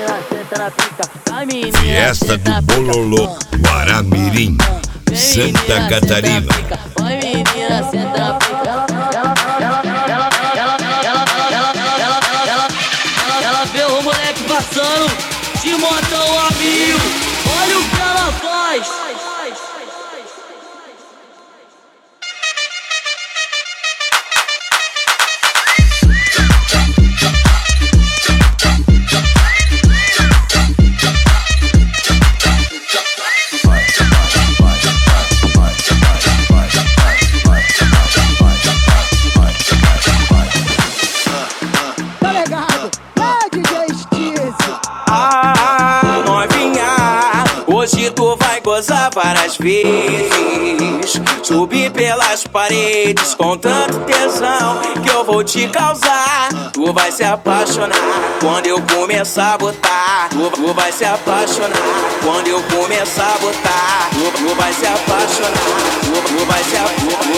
Fiesta do Bololô, Guaramirim, Santa Catarina. Vai menina, senta na pica. Ela vê o moleque passando de motão amigo. Olha o que ela faz. Hoje tu vai gozar várias vezes, subir pelas paredes com tanto tesão que eu vou te causar. Tu vai se apaixonar quando eu começar a botar. Tu vai se apaixonar quando eu começar a botar. Tu vai se apaixonar. Tu vai se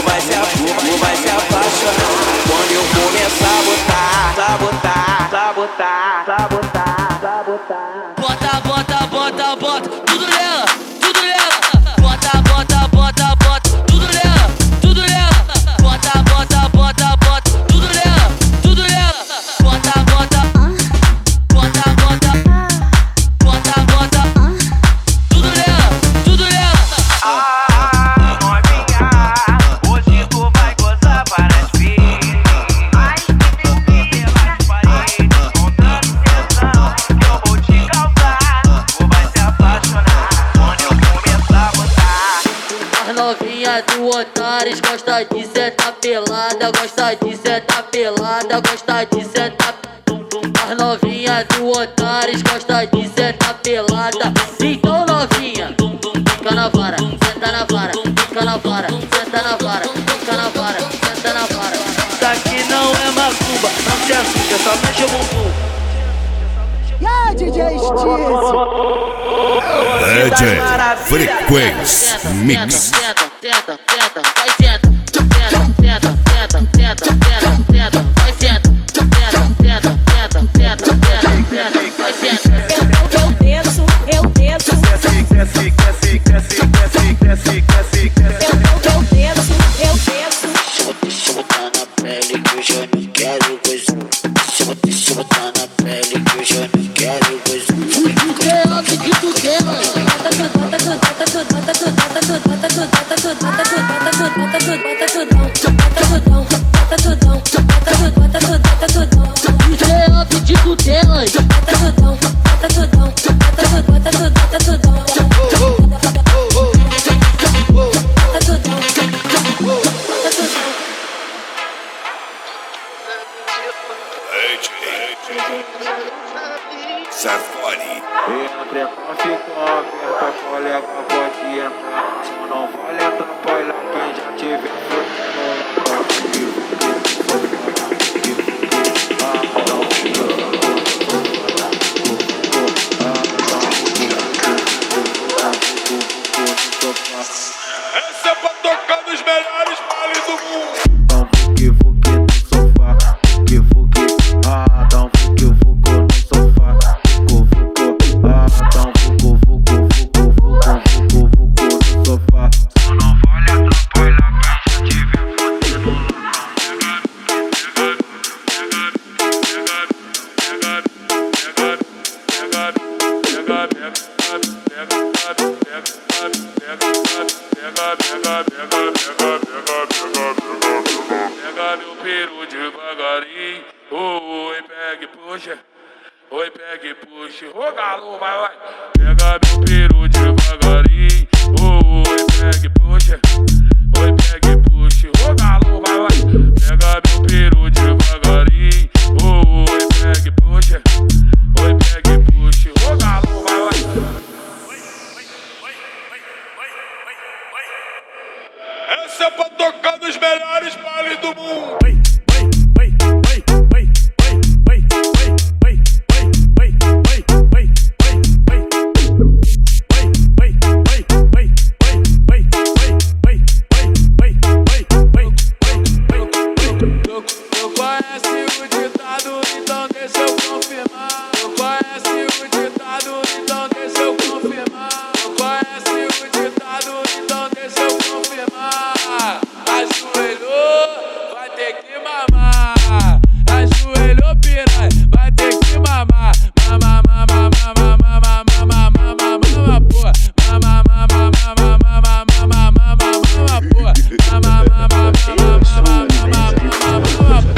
apaixonar quando eu começar a botar. Sabotar, sabotar, sabotar, sabotar. Bota, bota, bota, bota, tudo nela, tudo nela. Bota, bota, bota, bota, tudo nela, tudo nela. Bota, bota, bota, bota, tudo nela, tudo nela. Bota, bota, bota, bota, bota, bota, tudo nela, tudo nela. Novinha, hoje tu vai gozar várias vezes. Vai subir pelas paredes com tanto tesão que eu vou te causar. Tu vai se apaixonar quando eu começar a botar. As novinhas do Otários gosta de sentar pelada, gosta de sentar pelada, gosta de sentar. As novinhas do Otários gosta de sentar pelada. Então novinha, fica na vara, senta na vara, fica na vara, senta na vara, fica na vara, senta na vara. Isso aqui não é macumba, não se assusta, só mexe o bumbum. DJ DJ Frequência Mix. Senta, senta, senta, vai senta, senta, senta, senta, senta, senta, senta, vai senta, senta, senta, senta, senta, senta, vai senta. Eu desço, eu desço. Eu desço, eu desço. Deixa eu botar na pele que eu já não quero coisa. Deixa eu botar na pele que eu já não quero coisa. Safari. Entre não ficou aberta, colega pode entrar. Só não vale atrapalhar quem já tiver Essa é pra tocar nos melhores bailes do mundo. Pega meu peru devagarinho. Oi, pega e puxa. Oi, pega e puxa. Ô galo, vai. Pega meu peru devagarinho. Oi, pega e puxa. Oi, pega